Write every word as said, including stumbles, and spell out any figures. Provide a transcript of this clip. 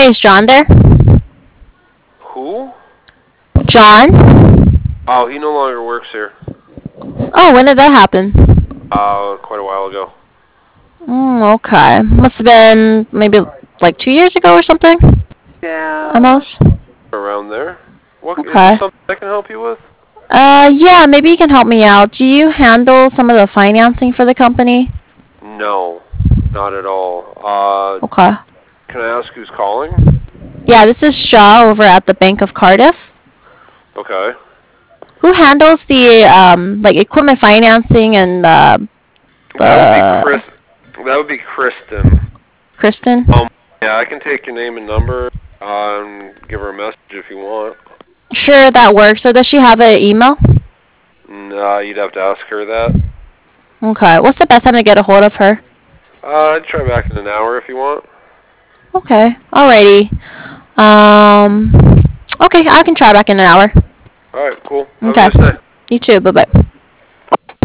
Hey, is John there? Who? John? Oh, he no longer works here. Oh, when did that happen? Uh, quite a while ago. Mm, okay. Must have been maybe like two years ago or something? Yeah. Almost? Around there. What, is there Okay. something I can help you with? Uh, yeah, maybe you can help me out. Do you handle some of the financing for the company? No, not at all. Uh, Okay. can I ask who's calling? Yeah, this is Shaw over at the Bank of Cardiff. Okay. Who handles the, um, like, equipment financing and, uh, That would be uh, Chris. That would be Kristen. Kristen? Um, yeah, I can take your name and number, uh, and give her a message if you want. Sure, that works. Or does she have an email? Nah, you'd have to ask her that. Okay. What's the best time to get a hold of her? Uh, I'd try back in an hour if you want. Okay. Alrighty. Um, okay, I can try back in an hour. Alright, cool. Have a Okay. nice day. You too. Bye-bye.